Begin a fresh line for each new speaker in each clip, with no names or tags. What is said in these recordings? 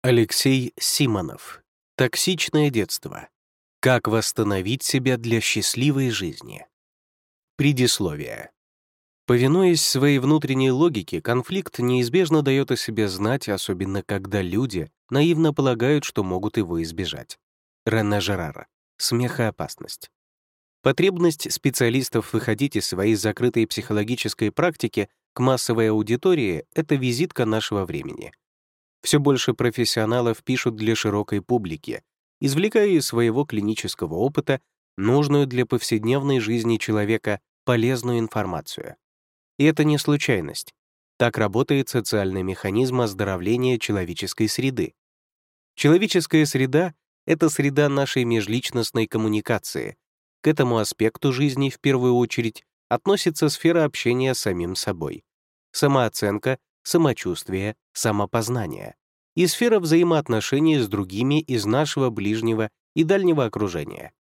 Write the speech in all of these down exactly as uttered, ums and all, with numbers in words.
Алексей Симонов. Токсичное детство. Как восстановить себя для счастливой жизни. Предисловие. Повинуясь своей внутренней логике, конфликт неизбежно дает о себе знать, особенно когда люди наивно полагают, что могут его избежать. Рене Жерар. Смех и опасность. Потребность специалистов выходить из своей закрытой психологической практики к массовой аудитории — это визитка нашего времени. Все больше профессионалов пишут для широкой публики, извлекая из своего клинического опыта нужную для повседневной жизни человека полезную информацию. И это не случайность. Так работает социальный механизм оздоровления человеческой среды. Человеческая среда — это среда нашей межличностной коммуникации. К этому аспекту жизни в первую очередь относится сфера общения с самим собой, самооценка, самочувствие, самопознание и сфера взаимоотношений с другими из нашего ближнего и дальнего окружения.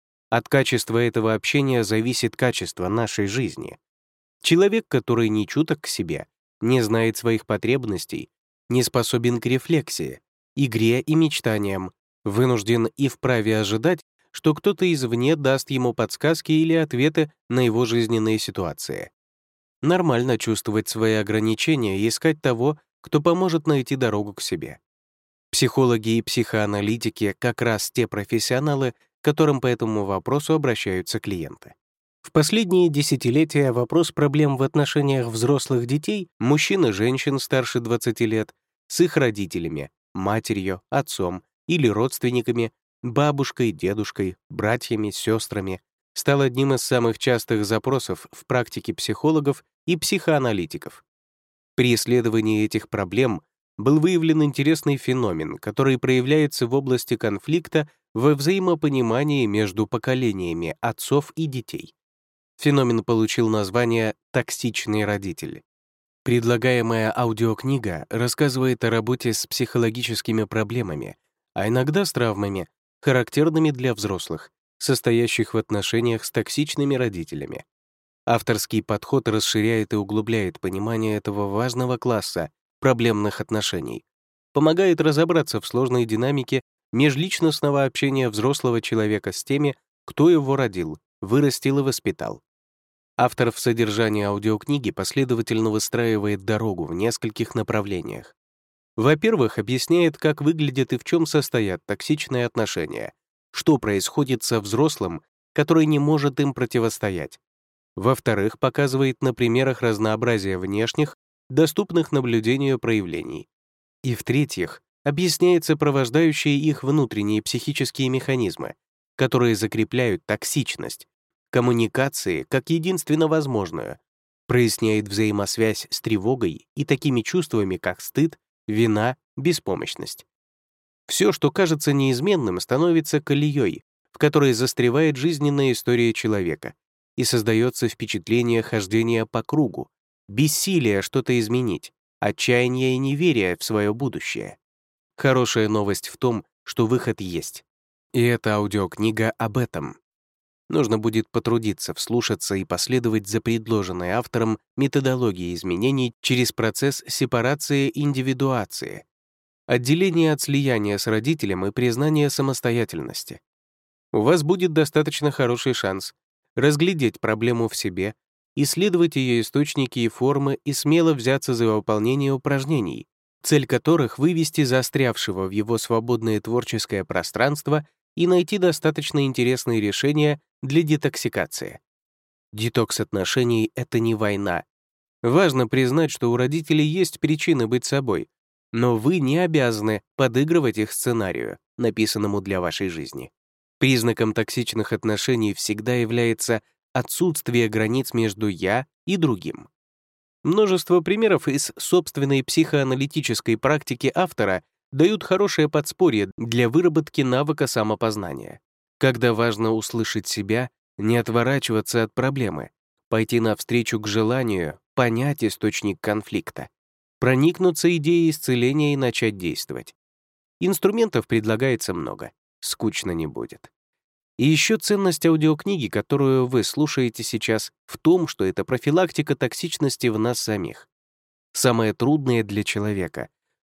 От качества этого общения зависит качество нашей жизни. Человек, который не чуток к себе, не знает своих потребностей, не способен к рефлексии, игре и мечтаниям, вынужден и вправе ожидать, что кто-то извне даст ему подсказки или ответы на его жизненные ситуации. Нормально чувствовать свои ограничения и искать того, кто поможет найти дорогу к себе. Психологи и психоаналитики — как раз те профессионалы, к которым по этому вопросу обращаются клиенты. В последние десятилетия вопрос проблем в отношениях взрослых детей, мужчин и женщин старше двадцати лет, с их родителями, матерью, отцом или родственниками, бабушкой, дедушкой, братьями, сестрами, стал одним из самых частых запросов в практике психологов и психоаналитиков. При исследовании этих проблем был выявлен интересный феномен, который проявляется в области конфликта во взаимопонимании между поколениями отцов и детей. Феномен получил название «токсичный родитель». Предлагаемая аудиокнига рассказывает о работе с психологическими проблемами, а иногда с травмами, характерными для взрослых, состоящих в отношениях с токсичными родителями. Авторский подход расширяет и углубляет понимание этого важного класса проблемных отношений, помогает разобраться в сложной динамике межличностного общения взрослого человека с теми, кто его родил, вырастил и воспитал. Автор в содержании аудиокниги последовательно выстраивает дорогу в нескольких направлениях. Во-первых, объясняет, как выглядят и в чем состоят токсичные отношения, что происходит со взрослым, который не может им противостоять. Во-вторых, показывает на примерах разнообразия внешних, доступных наблюдению проявлений. И в-третьих, объясняет сопровождающие их внутренние психические механизмы, которые закрепляют токсичность, коммуникации как единственно возможную, проясняет взаимосвязь с тревогой и такими чувствами, как стыд, вина, беспомощность. Все, что кажется неизменным, становится колеей, в которой застревает жизненная история человека, и создается впечатление хождения по кругу, бессилия что-то изменить, отчаяние и неверие в свое будущее. Хорошая новость в том, что выход есть. И эта аудиокнига об этом. Нужно будет потрудиться, вслушаться и последовать за предложенной автором методологией изменений через процесс сепарации индивидуации, отделения от слияния с родителем и признания самостоятельности. У вас будет достаточно хороший шанс разглядеть проблему в себе, исследовать ее источники и формы и смело взяться за выполнение упражнений, цель которых — вывести застрявшего в его свободное творческое пространство и найти достаточно интересные решения для детоксикации. Детокс отношений — это не война. Важно признать, что у родителей есть причины быть собой, но вы не обязаны подыгрывать их сценарию, написанному для вашей жизни. Признаком токсичных отношений всегда является отсутствие границ между «я» и другим. Множество примеров из собственной психоаналитической практики автора дают хорошее подспорье для выработки навыка самопознания, когда важно услышать себя, не отворачиваться от проблемы, пойти навстречу к желанию понять источник конфликта, проникнуться идеей исцеления и начать действовать. Инструментов предлагается много. Скучно не будет. И еще ценность аудиокниги, которую вы слушаете сейчас, в том, что это профилактика токсичности в нас самих. Самое трудное для человека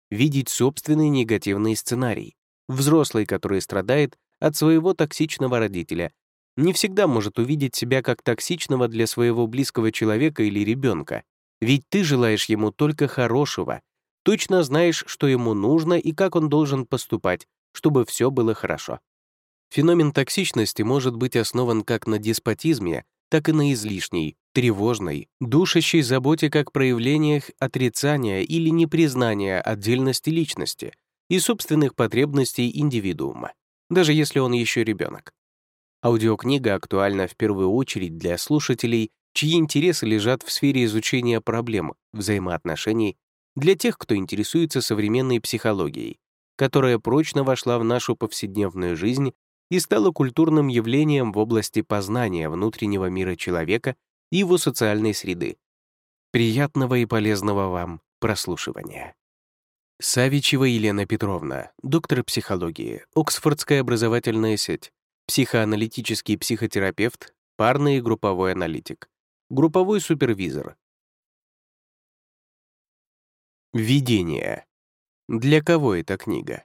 видеть собственный негативный сценарий. Взрослый, который страдает от своего токсичного родителя, не всегда может увидеть себя как токсичного для своего близкого человека или ребенка, ведь ты желаешь ему только хорошего, точно знаешь, что ему нужно и как он должен поступать, чтобы все было хорошо. Феномен токсичности может быть основан как на деспотизме, так и на излишней, тревожной, душащей заботе как проявлениях отрицания или непризнания отдельности личности и собственных потребностей индивидуума, даже если он еще ребенок. Аудиокнига актуальна в первую очередь для слушателей, чьи интересы лежат в сфере изучения проблем взаимоотношений, для тех, кто интересуется современной психологией, которая прочно вошла в нашу повседневную жизнь и стала культурным явлением в области познания внутреннего мира человека и его социальной среды. Приятного и полезного вам прослушивания. Савичева Елена Петровна, доктор психологии, Оксфордская образовательная сеть, психоаналитический психотерапевт, парный и групповой аналитик, групповой супервизор. Введение. Для кого эта книга?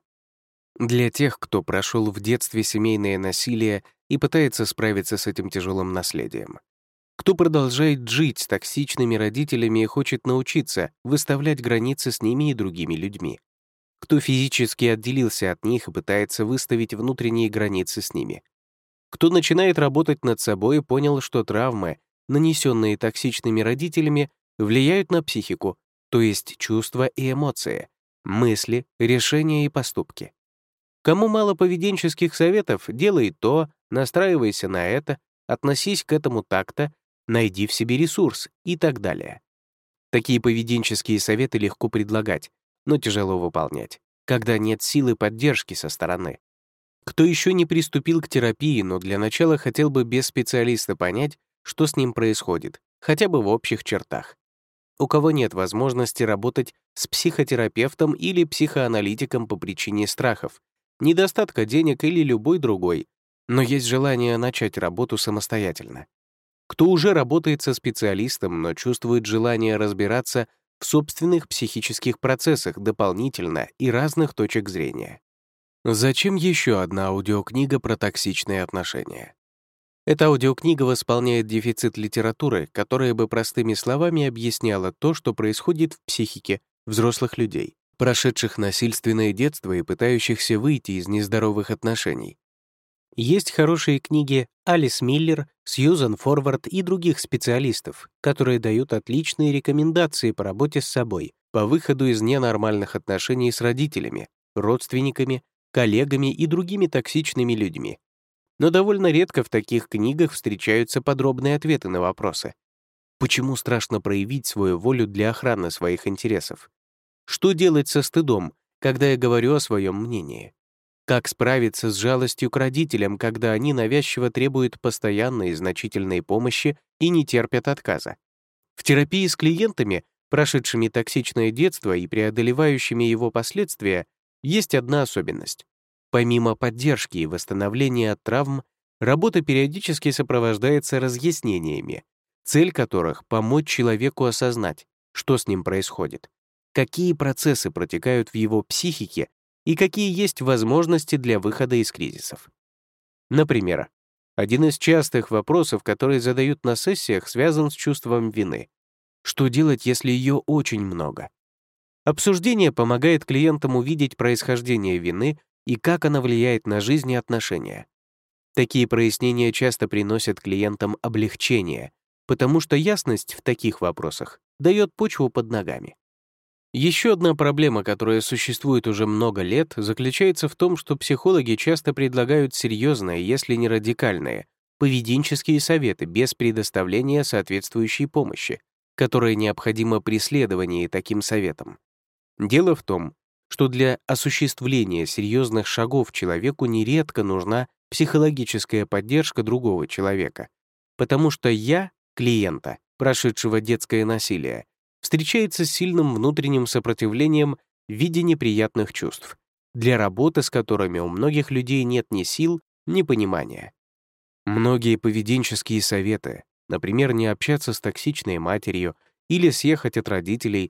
Для тех, кто прошел в детстве семейное насилие и пытается справиться с этим тяжелым наследием. Кто продолжает жить с токсичными родителями и хочет научиться выставлять границы с ними и другими людьми. Кто физически отделился от них и пытается выставить внутренние границы с ними. Кто начинает работать над собой и понял, что травмы, нанесенные токсичными родителями, влияют на психику, то есть чувства и эмоции, мысли, решения и поступки. Кому мало поведенческих советов, делай то, настраивайся на это, относись к этому так-то, найди в себе ресурс и так далее. Такие поведенческие советы легко предлагать, но тяжело выполнять, когда нет силы поддержки со стороны. Кто еще не приступил к терапии, но для начала хотел бы без специалиста понять, что с ним происходит, хотя бы в общих чертах. У кого нет возможности работать с психотерапевтом или психоаналитиком по причине страхов, недостатка денег или любой другой, но есть желание начать работу самостоятельно. Кто уже работает со специалистом, но чувствует желание разбираться в собственных психических процессах дополнительно и разных точек зрения. Зачем еще одна аудиокнига про токсичные отношения? Эта аудиокнига восполняет дефицит литературы, которая бы простыми словами объясняла то, что происходит в психике взрослых людей, прошедших насильственное детство и пытающихся выйти из нездоровых отношений. Есть хорошие книги Алис Миллер, Сьюзан Форвард и других специалистов, которые дают отличные рекомендации по работе с собой, по выходу из ненормальных отношений с родителями, родственниками, коллегами и другими токсичными людьми. Но довольно редко в таких книгах встречаются подробные ответы на вопросы. Почему страшно проявить свою волю для охраны своих интересов? Что делать со стыдом, когда я говорю о своем мнении? Как справиться с жалостью к родителям, когда они навязчиво требуют постоянной и значительной помощи и не терпят отказа? В терапии с клиентами, прошедшими токсичное детство и преодолевающими его последствия, есть одна особенность. Помимо поддержки и восстановления от травм, работа периодически сопровождается разъяснениями, цель которых — помочь человеку осознать, что с ним происходит, какие процессы протекают в его психике и какие есть возможности для выхода из кризисов. Например, один из частых вопросов, которые задают на сессиях, связан с чувством вины. Что делать, если ее очень много? Обсуждение помогает клиентам увидеть происхождение вины и как она влияет на жизнь и отношения. Такие прояснения часто приносят клиентам облегчение, потому что ясность в таких вопросах дает почву под ногами. Еще одна проблема, которая существует уже много лет, заключается в том, что психологи часто предлагают серьезные, если не радикальные, поведенческие советы без предоставления соответствующей помощи, которая необходима при следовании таким советам. Дело в том, что для осуществления серьезных шагов человеку нередко нужна психологическая поддержка другого человека, потому что «я» клиента, прошедшего детское насилие, встречается с сильным внутренним сопротивлением в виде неприятных чувств, для работы с которыми у многих людей нет ни сил, ни понимания. Многие поведенческие советы, например, не общаться с токсичной матерью или съехать от родителей,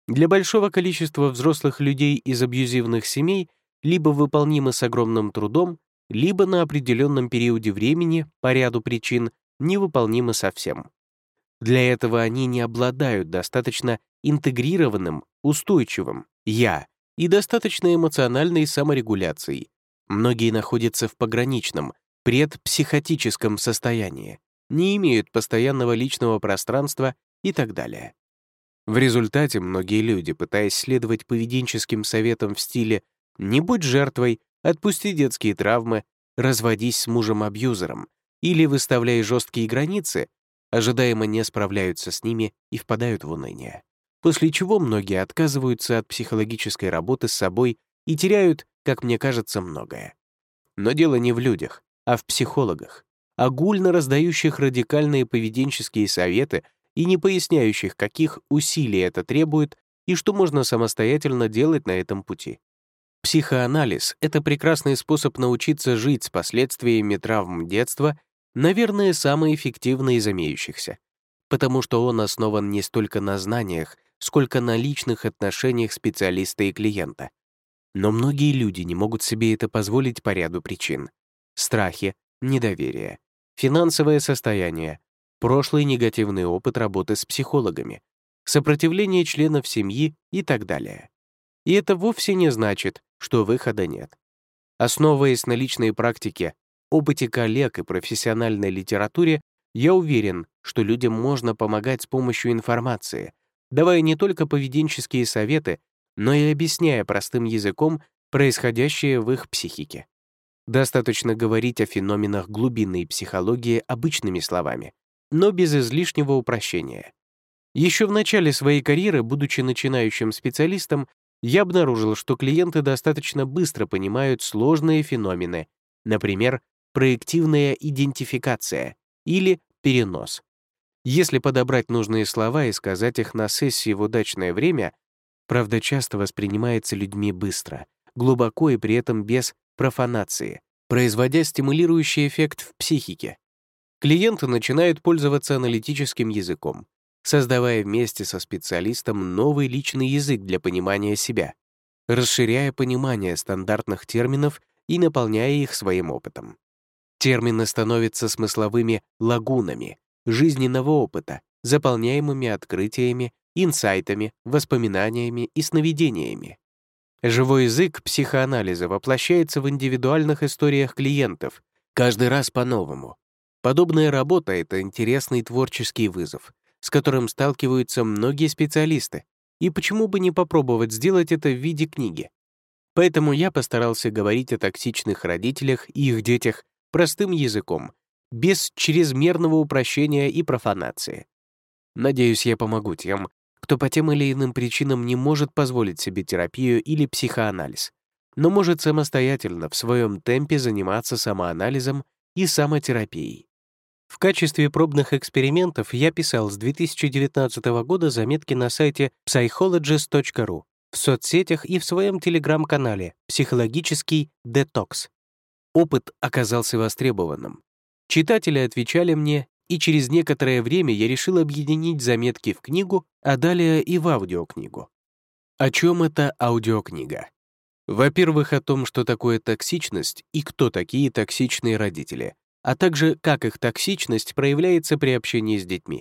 Для большого количества взрослых людей из абьюзивных семей либо выполнимы с огромным трудом, либо на определенном периоде времени, по ряду причин, невыполнимы совсем. Для этого они не обладают достаточно интегрированным, устойчивым «я» и достаточно эмоциональной саморегуляцией. Многие находятся в пограничном, предпсихотическом состоянии, не имеют постоянного личного пространства и так далее. В результате многие люди, пытаясь следовать поведенческим советам в стиле «не будь жертвой», «отпусти детские травмы», «разводись с мужем-абьюзером» или «выставляй жесткие границы», ожидаемо не справляются с ними и впадают в уныние. После чего многие отказываются от психологической работы с собой и теряют, как мне кажется, многое. Но дело не в людях, а в психологах, огульно раздающих радикальные поведенческие советы и не поясняющих, каких усилий это требует и что можно самостоятельно делать на этом пути. Психоанализ — это прекрасный способ научиться жить с последствиями травм детства, наверное, самый эффективный из имеющихся, потому что он основан не столько на знаниях, сколько на личных отношениях специалиста и клиента. Но многие люди не могут себе это позволить по ряду причин. Страхи, недоверие, финансовое состояние, прошлый негативный опыт работы с психологами, сопротивление членов семьи и так далее. И это вовсе не значит, что выхода нет. Основываясь на личной практике, опыте коллег и профессиональной литературе, я уверен, что людям можно помогать с помощью информации, давая не только поведенческие советы, но и объясняя простым языком происходящее в их психике. Достаточно говорить о феноменах глубинной психологии обычными словами, но без излишнего упрощения. Еще в начале своей карьеры, будучи начинающим специалистом, я обнаружил, что клиенты достаточно быстро понимают сложные феномены, например, проективная идентификация или перенос. Если подобрать нужные слова и сказать их на сессии в удачное время, правда часто воспринимается людьми быстро, глубоко и при этом без профанации, производя стимулирующий эффект в психике. Клиенты начинают пользоваться аналитическим языком, создавая вместе со специалистом новый личный язык для понимания себя, расширяя понимание стандартных терминов и наполняя их своим опытом. Термины становятся смысловыми лагунами жизненного опыта, заполняемыми открытиями, инсайтами, воспоминаниями и сновидениями. Живой язык психоанализа воплощается в индивидуальных историях клиентов, каждый раз по-новому. Подобная работа — это интересный творческий вызов, с которым сталкиваются многие специалисты, и почему бы не попробовать сделать это в виде книги. Поэтому я постарался говорить о токсичных родителях и их детях простым языком, без чрезмерного упрощения и профанации. Надеюсь, я помогу тем, кто по тем или иным причинам не может позволить себе терапию или психоанализ, но может самостоятельно в своем темпе заниматься самоанализом и самотерапией. В качестве пробных экспериментов я писал с две тысячи девятнадцатого года заметки на сайте psychologist точка ру, в соцсетях и в своем телеграм-канале «Психологический детокс». Опыт оказался востребованным. Читатели отвечали мне, и через некоторое время я решил объединить заметки в книгу, а далее и в аудиокнигу. О чем эта аудиокнига? Во-первых, о том, что такое токсичность и кто такие токсичные родители, а также как их токсичность проявляется при общении с детьми.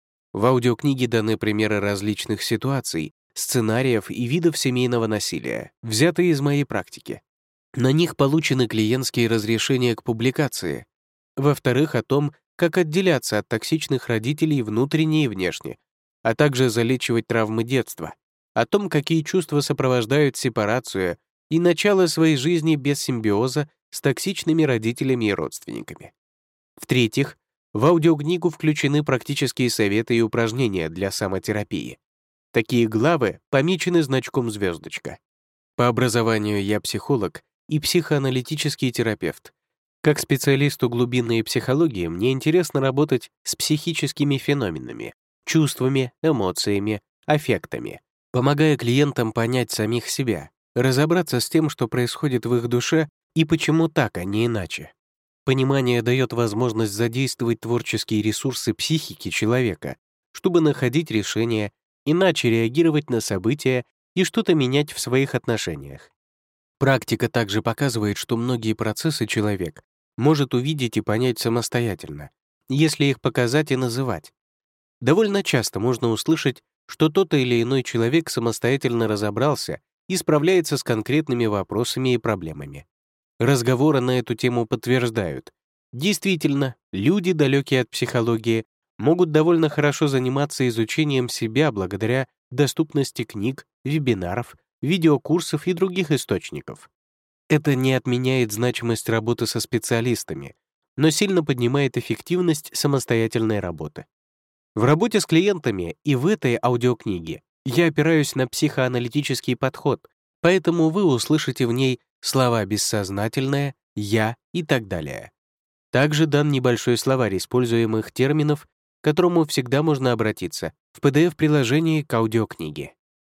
В аудиокниге даны примеры различных ситуаций, сценариев и видов семейного насилия, взятые из моей практики. На них получены клиентские разрешения к публикации. Во-вторых, о том, как отделяться от токсичных родителей внутренне и внешне, а также залечивать травмы детства, о том, какие чувства сопровождают сепарацию и начало своей жизни без симбиоза с токсичными родителями и родственниками. В-третьих, в аудиокнигу включены практические советы и упражнения для самотерапии. Такие главы помечены значком «звездочка». По образованию я психолог и психоаналитический терапевт. Как специалисту глубинной психологии мне интересно работать с психическими феноменами, чувствами, эмоциями, аффектами, помогая клиентам понять самих себя, разобраться с тем, что происходит в их душе и почему так, а не иначе. Понимание дает возможность задействовать творческие ресурсы психики человека, чтобы находить решения иначе реагировать на события и что-то менять в своих отношениях. Практика также показывает, что многие процессы человек может увидеть и понять самостоятельно, если их показать и называть. Довольно часто можно услышать, что тот или иной человек самостоятельно разобрался и справляется с конкретными вопросами и проблемами. Разговоры на эту тему подтверждают. Действительно, люди, далекие от психологии, могут довольно хорошо заниматься изучением себя благодаря доступности книг, вебинаров, видеокурсов и других источников. Это не отменяет значимость работы со специалистами, но сильно поднимает эффективность самостоятельной работы. В работе с клиентами и в этой аудиокниге я опираюсь на психоаналитический подход, поэтому вы услышите в ней слова «бессознательное», «я» и так далее. Также дан небольшой словарь используемых терминов, к которому всегда можно обратиться в пи ди эф-приложении к аудиокниге.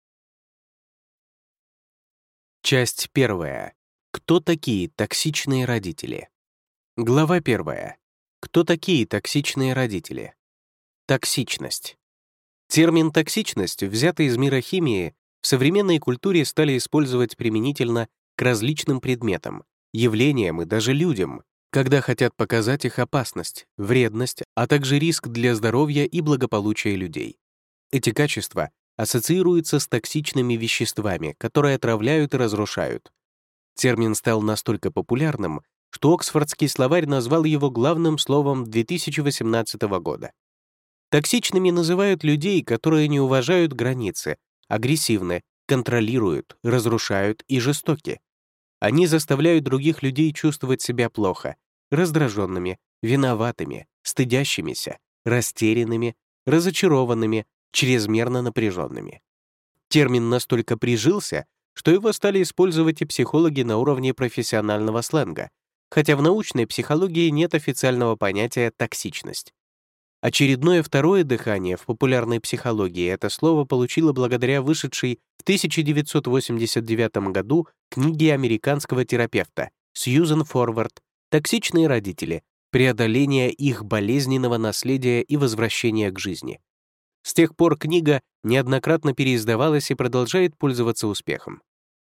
Часть первая. Кто такие токсичные родители? Глава первая. Кто такие токсичные родители? Токсичность. Термин «токсичность», взятый из мира химии, в современной культуре стали использовать применительно к различным предметам, явлениям и даже людям, когда хотят показать их опасность, вредность, а также риск для здоровья и благополучия людей. Эти качества ассоциируются с токсичными веществами, которые отравляют и разрушают. Термин стал настолько популярным, что Оксфордский словарь назвал его главным словом две тысячи восемнадцатого года. Токсичными называют людей, которые не уважают границы, агрессивны, контролируют, разрушают и жестоки. Они заставляют других людей чувствовать себя плохо, раздраженными, виноватыми, стыдящимися, растерянными, разочарованными, чрезмерно напряженными. Термин настолько прижился, что его стали использовать и психологи на уровне профессионального сленга, хотя в научной психологии нет официального понятия «токсичность». Очередное второе дыхание в популярной психологии это слово получило благодаря вышедшей в тысяча девятьсот восемьдесят девятом году книге американского терапевта Сьюзен Форвард «Токсичные родители. Преодоление их болезненного наследия и возвращение к жизни». С тех пор книга неоднократно переиздавалась и продолжает пользоваться успехом.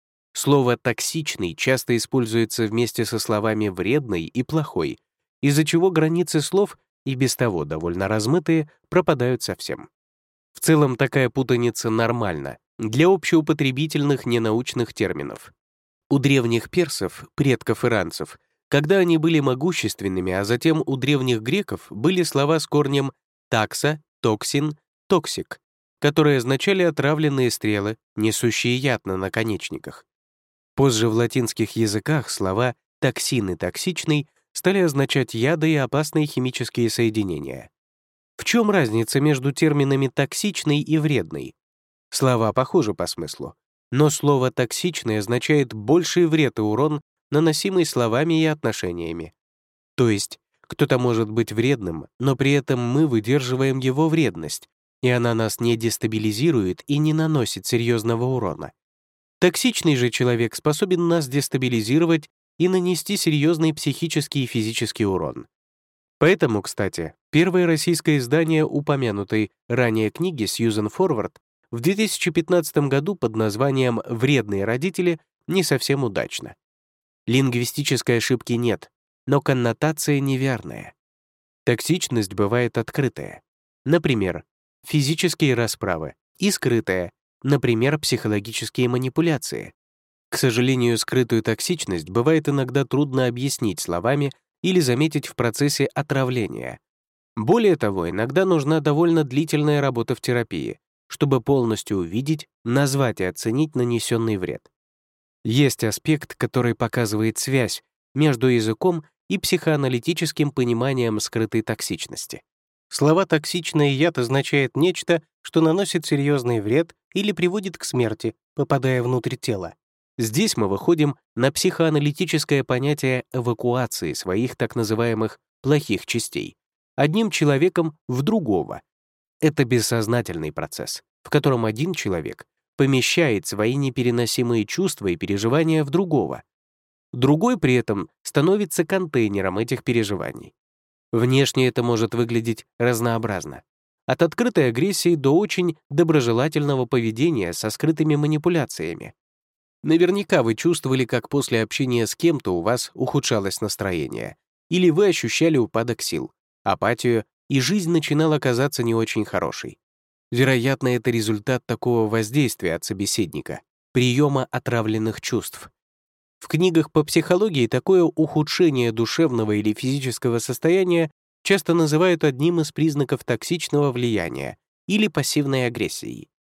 Слово «токсичный» часто используется вместе со словами «вредный» и «плохой», из-за чего границы слов, и без того довольно размытые, пропадают совсем. В целом такая путаница нормальна для общеупотребительных ненаучных терминов. У древних персов, предков иранцев, когда они были могущественными, а затем у древних греков были слова с корнем «такса», «токсин», «токсик», которые означали отравленные стрелы, несущие яд на наконечниках. Позже в латинских языках слова «токсин» и «токсичный» стали означать яды и опасные химические соединения. В чем разница между терминами «токсичный» и «вредный»? Слова похожи по смыслу, но слово «токсичный» означает больший вред и урон, наносимый словами и отношениями. То есть кто-то может быть вредным, но при этом мы выдерживаем его вредность, и она нас не дестабилизирует и не наносит серьезного урона. Токсичный же человек способен нас дестабилизировать и нанести серьезный психический и физический урон. Поэтому, кстати, первое российское издание упомянутой ранее книги Сьюзен Форвард в две тысячи пятнадцатом году под названием «Вредные родители» не совсем удачно. Лингвистической ошибки нет, но коннотация неверная. Токсичность бывает открытая, например, физические расправы, и скрытая, например, психологические манипуляции. К сожалению, скрытую токсичность бывает иногда трудно объяснить словами или заметить в процессе отравления. Более того, иногда нужна довольно длительная работа в терапии, чтобы полностью увидеть, назвать и оценить нанесенный вред. Есть аспект, который показывает связь между языком и психоаналитическим пониманием скрытой токсичности. Слова «токсичный яд» означает нечто, что наносит серьезный вред или приводит к смерти, попадая внутрь тела. Здесь мы выходим на психоаналитическое понятие эвакуации своих так называемых «плохих частей» одним человеком в другого. Это бессознательный процесс, в котором один человек помещает свои непереносимые чувства и переживания в другого. Другой при этом становится контейнером этих переживаний. Внешне это может выглядеть разнообразно. От открытой агрессии до очень доброжелательного поведения со скрытыми манипуляциями. Наверняка вы чувствовали, как после общения с кем-то у вас ухудшалось настроение, или вы ощущали упадок сил, апатию, и жизнь начинала казаться не очень хорошей. Вероятно, это результат такого воздействия от собеседника, приема отравленных чувств. В книгах по психологии такое ухудшение душевного или физического состояния часто называют одним из признаков токсичного влияния или пассивной агрессии.